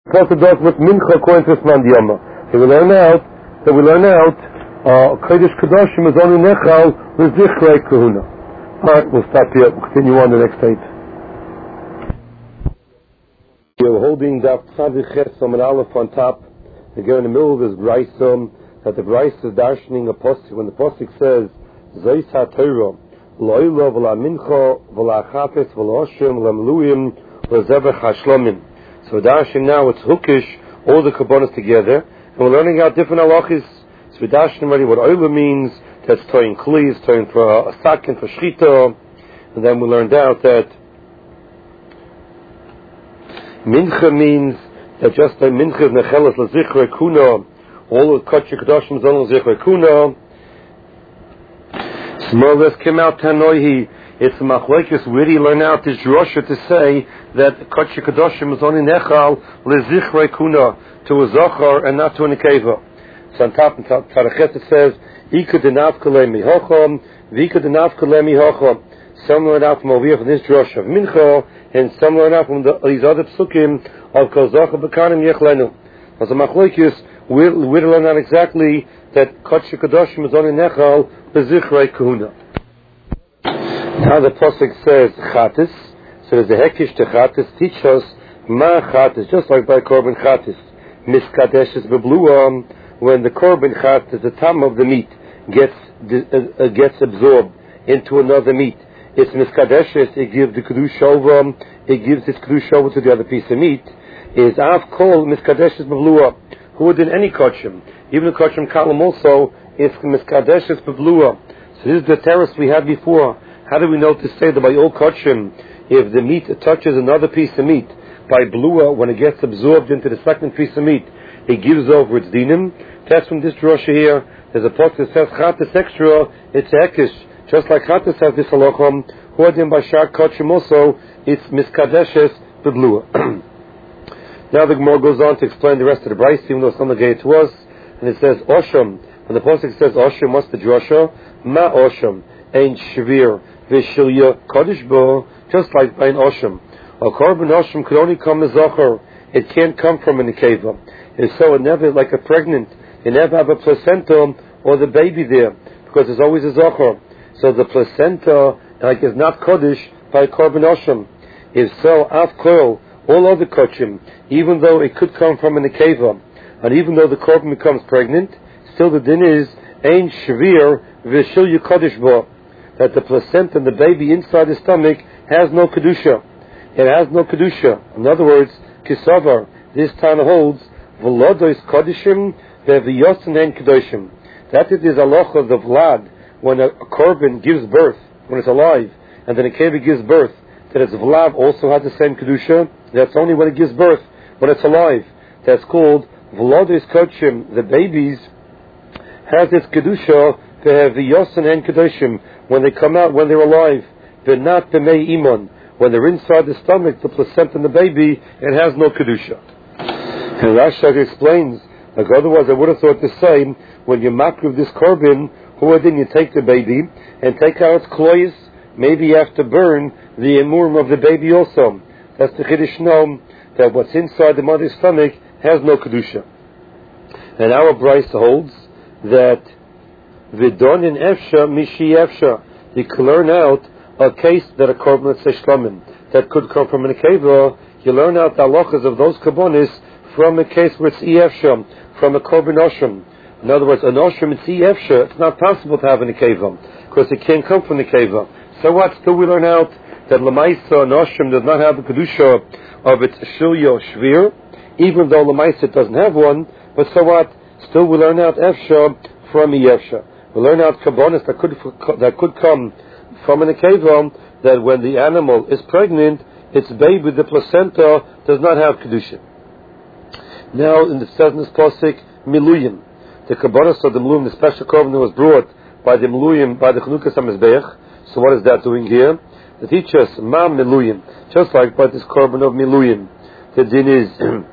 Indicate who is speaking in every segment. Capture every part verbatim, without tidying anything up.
Speaker 1: Orthodox with mincha according to Zman Diyama. So we learn out that we learn out uh Kodesh Kedoshim is only nechal l'zichrei kahuna. Alright, we'll stop here. We'll continue on the next tape. We're holding Daf Tzadik Chesom and Aleph on top. Again in the middle of this Braysom, that the Braysom is darshaning a posik. When the posik says Zeis HaTorah Lo'ila v'la mincha v'la chafetz v'la oshim v'la meluim v'zevach hashlomim. So darshan now it's hookish, all the kabbanas together, and we're learning out different halachis. So we darshan already what oila means, that's toyin kli, it's toyin for a sakin, for shchita, and then we learned out that mincha means that just a mincha is nechelas l'zichrei kuna, all the kachir kadoshim is on l'zichrei kuna. So more or less came out tanoihi. It's a machlekes. Where do you learn out this drosha to say that Kodesh Kedoshim is only nechal lezichrei kuna, to a zochar and not to a nekeva? So on top of Tarachet it says Ika denav kalei mihocham, Vika denav kalei mihocham. Some learn out from over here from this drosha of mincha, and some learn out from the, these other psukim of kol zochar b'kanim yechlenu. As a machlekes, where where to learn out exactly that Kodesh Kedoshim is only nechal lezichrei kuna. Now the posuk says chatis, so there's a hekish to chatis. Teach us ma chatis, just like by korban chatis. Miskadeshes bebluam, when the korban chatis, the tam of the meat, gets uh, gets absorbed into another meat. It's miskadeshes. It gives the kedusha over. It gives its kedusha over to the other piece of meat. Is av kol miskadeshes bebluam. Who would in any kochim, even the kochim kalam also, it's miskadeshes bebluam. So this is the terrace we had before. How do we know to say that by all kochim, if the meat touches another piece of meat, by blua, when it gets absorbed into the second piece of meat, it gives over its dinim? That's from this drosha here. There's a post that says chatas extra, it's ekish. Just like chatas has this halacham, huadim by shar kochim also, it's miskadeshes beblua. Now the Gemara goes on to explain the rest of the brayse, even though it's not the gate to us, and it says osham. When the post says osham, what's the drosha? Ma osham, ein shvir. V'shilya Kodesh bo, just like by an osham. A korban osham could only come as zochar. It can't come from an nekeva. And so it never, like a pregnant, you never have a placenta or the baby there, because there's always a zochar. So the placenta, like, is not Kodesh by a korban osham. If so, af kol, all other kochim, even though it could come from a nekeva, and even though the korban becomes pregnant, still the din is, ein shvir v'shilya Kodesh bo, that the placenta and the baby inside the stomach has no kedusha. It has no kedusha. In other words, kisavar, this Tana holds, v'lodois kodishim ve'v'yosin en kedoshim. That it is halacha the vlad, when a, a korban gives birth, when it's alive, and then a keva gives birth, that its vlad also has the same kedusha. That's only when it gives birth, when it's alive. That's called v'lodois kodishim. The babies has its kedusha ve'v'yosin en kedoshim, when they come out, when they're alive. They're not b'mei iman. When they're inside the stomach, the placenta and the baby, it has no kedusha. And Rashi explains, like otherwise I would have thought the same, when you makriv this korban, who then you take the baby and take out its klois, maybe you have to burn the emurim of the baby also. That's the chiddush nom, that what's inside the mother's stomach has no kedusha. And our brayse holds that V'donin efsha mishi efsha. You can learn out a case that a korban, let's say shlamim, that could come from an nekeva. You learn out the halachas of those korbanos from a case where it's efsha, from a korban osham. In other words, an osham it's efsha. It's not possible to have a nekeva because it can't come from nekeva. So what? Still we learn out that lemaisa an osham does not have the kedusha of its shilya shvir, even though lemaisa doesn't have one. But so what? Still we learn out efsha from efsha. We learn out kabbanis that could that could come from an nekeva, that when the animal is pregnant, its baby, the placenta, does not have kedusha. Now, in the says in this pasuk, miluyim, the kabbanis of the miluyim, the special korban that was brought by the miluyim, by the chanukas hamizbeach. So, what is that doing here? It teaches ma miluyim, just like by this korban of miluyim. The din is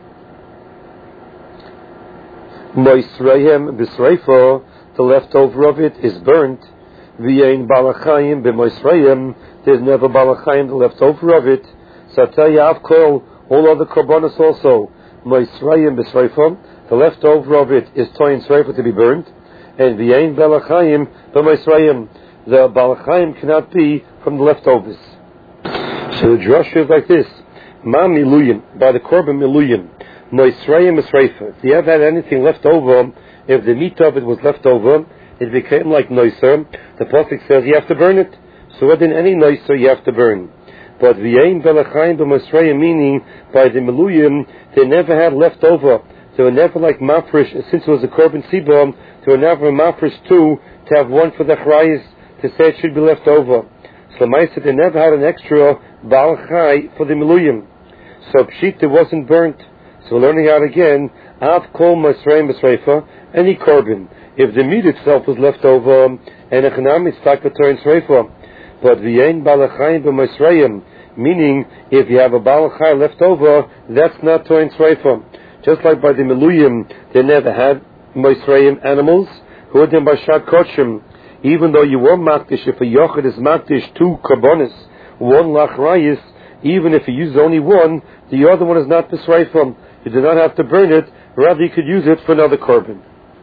Speaker 1: moisreihem b'sreifa. The leftover of it is burnt. V'yein balachayim b'moisrayim. There's never balachayim, the leftover of it. So I tell you, I've called all other korbanos also. Moisrayim b'sreifah, the leftover of it is toyin sreifah to be burned, and v'yein balachayim b'moisrayim, the balachayim cannot be from the leftovers. So the drasha is like this: Ma miluyim, by the korban miluyim, moisrayim b'sreifah. If you ever had anything left over, if the meat of it was left over, it became like noiser. The pasuk says you have to burn it. So within any noiser you have to burn. But v'yein belachayim b'moisrayim, meaning by the miluyim, they never had left over. They were never like mafresh, since it was a korban sibah, they were never mafresh too, to have one for the chrayis, to say it should be left over. So Maisa, they never had an extra baal chai for the miluyim. So pshita wasn't burnt. So we're learning out again, av kol moisrayim b'sreifa, any korban. If the meat itself was left over, and a chanam is stuck with turn sreifa. But v'yein balachayim b'moisrayim, meaning if you have a balachai left over, that's not turn sreifa. Just like by the miluyim, they never had moisrayim animals who were done by shad kochim. Even though you were makdish, if a yochid is makdish two karbonis, one lachrayis, even if you use only one, the other one is not b'sreifa. You do not have to burn it, rather you could use it for another korban.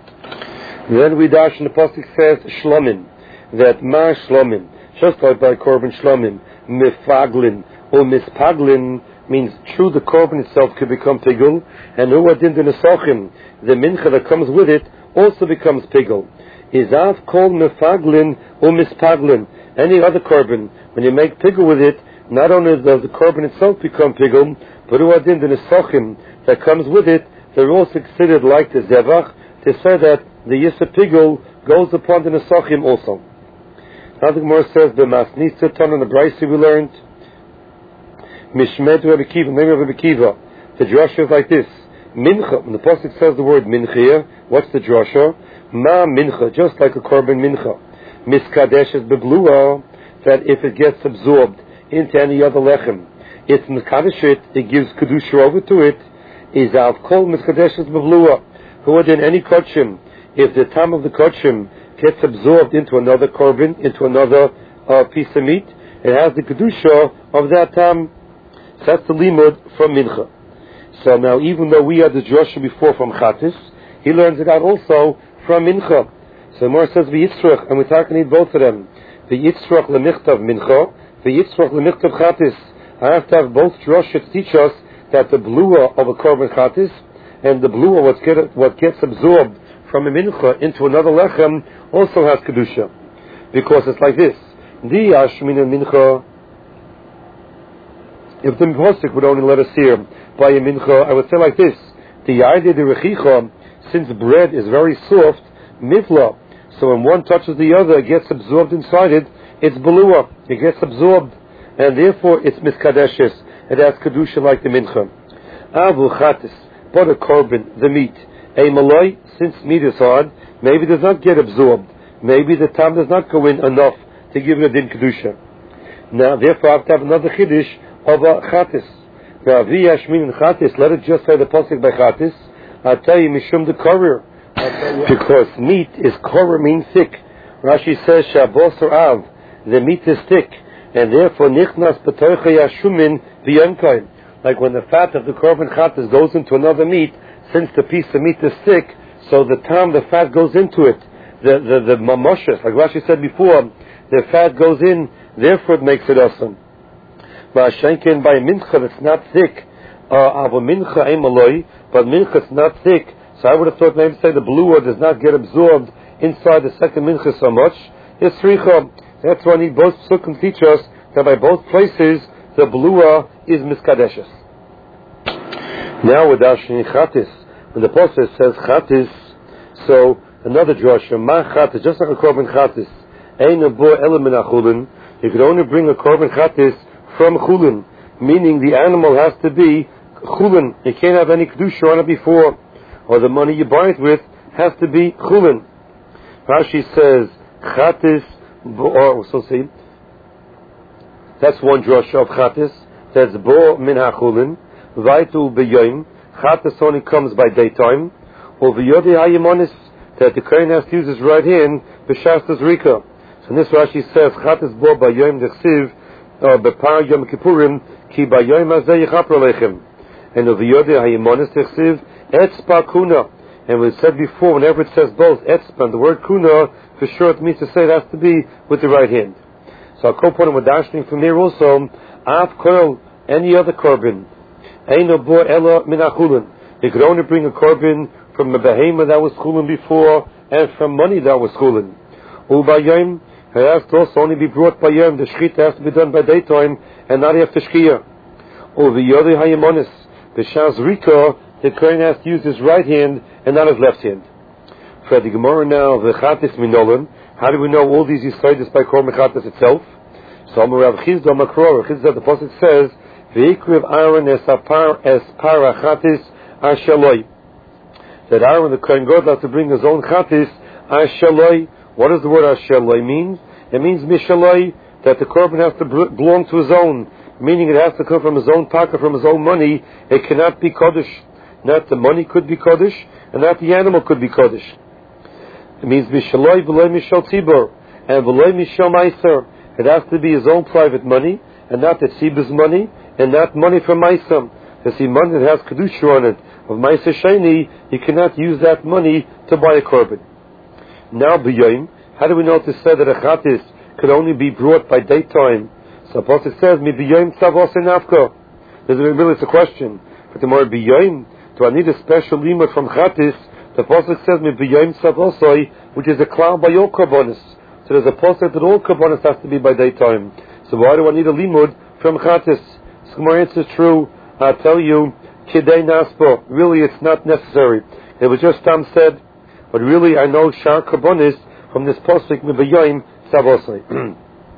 Speaker 1: Then we dash in the pasuk says shlomim, that ma shlomim, just like by korban shlomim, mifaglin or mispaglin, means true the korban itself could become pigul, and uadin the nesachim, the mincha that comes with it, also becomes pigul. Izav kol mifaglin or mispaglin, any other korban, when you make pigul with it, not only does the korban itself become pigul, but uadin the nesachim that comes with it, they're also considered like the zevach, to say that the Yisra Pigul goes upon the Nesachim also. Now the Gemara says, the Masnisa Ton on the Braisi we learned, Mishmed Rabbi Kiva, name of Rabbi Kiva. The drasha is like this: Mincha. When the pasuk says the word Mincha, what's the drasha? Ma Mincha, just like a korban Mincha. Miskadesh is beblua, that if it gets absorbed into any other lechem, it's Miskadesh it, it gives kedusha over to it. Is av kol Miskadesh is beblua. Who would in any kochim, if the tam of the kochim gets absorbed into another korban, into another uh, piece of meat, it has the kedusha of that tam. So that's the limud from mincha. So now, even though we had the drasha before from chatis, he learns it out also from mincha. So more says v'yitzrach, and we're talking about both of them. V'yitzrach lemichtav mincha, v'yitzrach lemichtav chatis. I have to have both drasha to teach us that the blua of a korban chatis and the blue, what, get, what gets absorbed from a mincha into another lechem, also has kedusha, because it's like this: Di ashmin mincha. If the pasuk would only let us hear by a mincha, I would say like this: the idea the rechicha, since bread is very soft, mivla. So when one touches the other, it gets absorbed inside it. It's belua. It gets absorbed, and therefore it's miskadeshes. It has kedusha like the mincha. Avu chatis. But a korban, the meat, a malay, since meat is hard, maybe does not get absorbed. Maybe the tam does not go in enough to give it a din kedusha. Now, therefore, I have to have another chiddush of a chatis. Now, v'yashmin and chatis, let it just say the pasuk by chatis. I'll tell you, mishum the korer. Because meat is korer, means thick. Rashi says, shabos or av, the meat is thick, and therefore, nichnas b'toicha yashumin v'yankaim. Like when the fat of the korban chatas goes into another meat, since the piece of meat is thick, so the time the fat goes into it, the the the mamoshes, like Rashi said before, the fat goes in, therefore it makes it awesome. Ma'ashenken by mincha that's not thick, uh, ava mincha emaloi, but mincha is not thick, so I would have thought maybe say the blua does not get absorbed inside the second mincha so much. It's richa. That's why I need both psukim teach us that by both places the blua is miskadeshes. Now with Ashni chatis, when the pasuk says chatis, so another drasha, ma chatis, just like a korban chatis, ein bo element achulin. You could only bring a korban chatis from chulin, meaning the animal has to be chulin. You can't have any kedusha on it before, or the money you buy it with has to be chulin. Rashi says chatis, or so see. That's one drasha of chatis. That's bo min hachulin. Vaitu beyoim. Chatis only comes by daytime. Or v'yodi hayimonis, that the kohen has to use his right hand b'shastas rika. So this Rashi says chatis bo bayoim dechsiv bepar yom kippurim ki bayoim hazeh yichapra lechem. and of the Yodeh Hayimonis Techsiv, Etzpa Kuna. And we said before, whenever it says both Etzpa and the word Kuna, for sure it means to say it has to be with the right hand. So I'll quote one of dashing from there also, Av Korel, any other korban, Eino Bo Ela Min HaChulin. You could only bring a korban from a behemoth that was chulin before, and from money that was chulin. Ubayim, it has to also only be brought by yom. The shechita has to be done by daytime, and not after shkia. Uviyodei hayimonis, the shaz rika, the kohen has to use his right hand and not his left hand. For the Gemara now, the chatis minolan. How do we know all these yisoidis by kor mechatis itself? So Rav Chizda Makro, Rav Chizda, the pasuk says, "Veikriv Aaron es apar es parachatis ashaloi." That Aaron the kohen gadol has to bring his own chatis ashaloi. What does the word ashaloi mean? It means mishaloi, that the korban has to belong to his own, meaning it has to come from his own pocket, from his own money. It cannot be kodesh. Not the money could be kodesh, and not the animal could be kodesh. It means mishaloi v'loi mishal tibur, and v'loi mishal meiser. It has to be his own private money, and not the tzibur's money, and not money from meiser. Because the money that has kedusha on it, of meiser sheni, you cannot use that money to buy a korban. Now b'yoyim, how do we know to say that a chatis could only be brought by daytime? So Apostle says, mi b'yoyim tzavos enafko. This is really it's a question. But the more b'yoyim, do I need a special limud from chatis? The Apostle says, mi b'yoyim tzavosoi, which is a cloud by all korbanos. So there's a posture that all korbanos has to be by daytime. So why do I need a limud from chatis? So my answer is true. I'll tell you, kidei naspo. Really, it's not necessary. It was just Tam said, but really, I know shar korbanos from this posuk mi b'yoyim tzavosoi.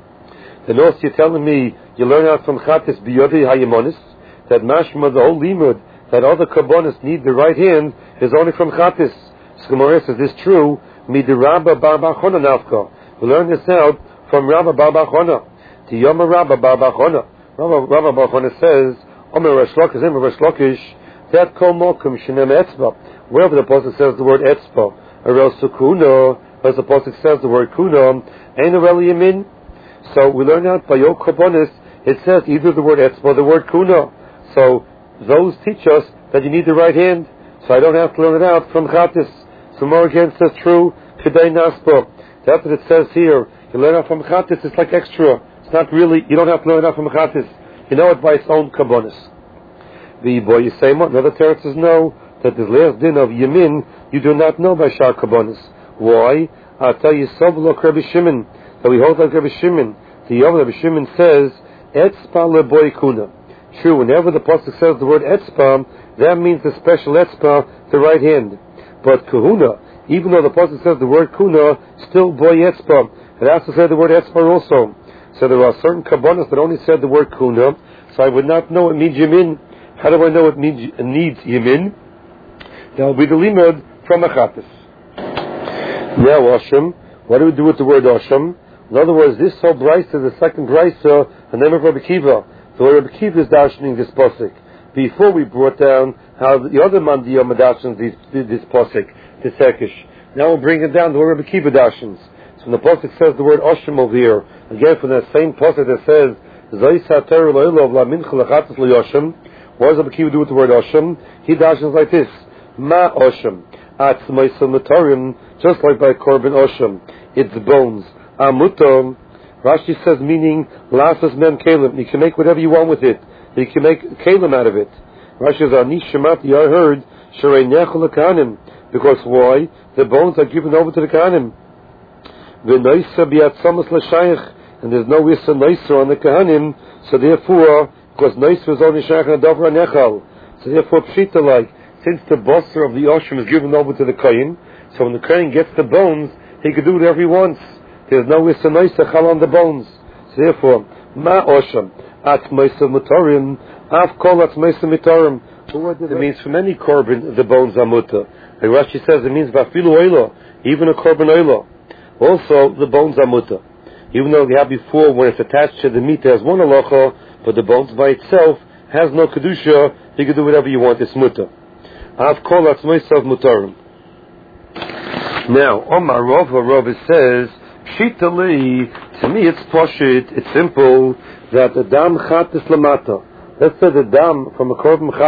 Speaker 1: Then also you're telling me you learn out from chatis b'yodei hayimonis that mashma the whole limud that other korbanos need the right hand is only from chatis. So Gemara says, is this true? Mi de Rabba bar Bachona nafka. We learn this out from Rabba bar Bachona. The Yom Rabba bar Bachona. Rabba bar Bachona says, Omer Resh Lakish, Omer Resh Lakish, that kol mokum shenem etzba. Wherever the apostle says the word etzba, or else kuna, as the apostle says the word kuna, ain't a really yamin. So we learn out by Yom Korbanos, it says either the word etzba or the word kuna. So those teach us that you need the right hand. So I don't have to learn it out from chatis. So more again says true, kidei naspo. That's what it says here. You learn out from chatis, it's like extra. It's not really, you don't have to learn it out from chatis. You know it by its own korbanos. The boy Yisema, another teretz says no, that the last din of Yemin, you do not know by shar korbanos. Why? I'll tell you, Sovelok Rabbi Shimon, that we hold like Rabbi Shimon. The Yom Rabbi Shimon says, Etzpa leboy kuna. True, whenever the pasuk says the word etzpa, that means the special etzpa, the right hand. But kahuna, even though the pasuk says the word kuna, still boy etzpa. It has to say the word etzpa also. So there are certain kabbanas that only said the word kuna, so I would not know it means yamin. How do I know it means, it needs yamin? That will be the limud from achatis. Now Osham, what do we do with the word Osham? In other words, this whole brisa, the second brisa, the name of Rabbi Kiva. The way Rabbi Kiva is darshaning this posik. Before we brought down how the other mandiyah madashans this, this posik, this hekish. Now we'll bring it down to where Rabbi Kiva darshans. So when the posik says the word Osham over here, again from that same posik that says, Zois hater lo'ilov la mincha lechatzis le'yosham. What does Rabbi Kiva do with the word Osham? He darshans like this. Ma Osham. Atzmaisel matorim. Just like by korban Osham. It's bones. Amutom. Rashi says meaning lasas mem kalim. You can make whatever you want with it. You can make kalim out of it. Rashi says ani shemati. I heard sharei nechol lekanim. Because why? The bones are given over to the kahanim. V'noisa biatzamas l'shayich. And there's no issa noisa on the kahanim. So therefore, because noisa is only shayich and adavra nechal. So therefore, pshita like since the bosser of the osham is given over to the kohen, so when the kohen gets the bones, he can do whatever he wants. There's no issa noisa chal on the bones. So therefore, ma osham atzmaisa mutarim af kol atzmaisa mutarim. It means from any korban the bones are muta. Like Rashi says, it means vafilu oilo, even a korban oilo. Also, the bones are muta. Even though we had before, when it's attached to the meat, it has one halacha, but the bones by itself has no kedusha. You can do whatever you want. It's muta. Av kol atzmaisa mutarim. Now, Omar Rova Rova says, Pshitali, to me it's poshit, it's simple, that the dam chatis lamata. Let's say the dam from a korban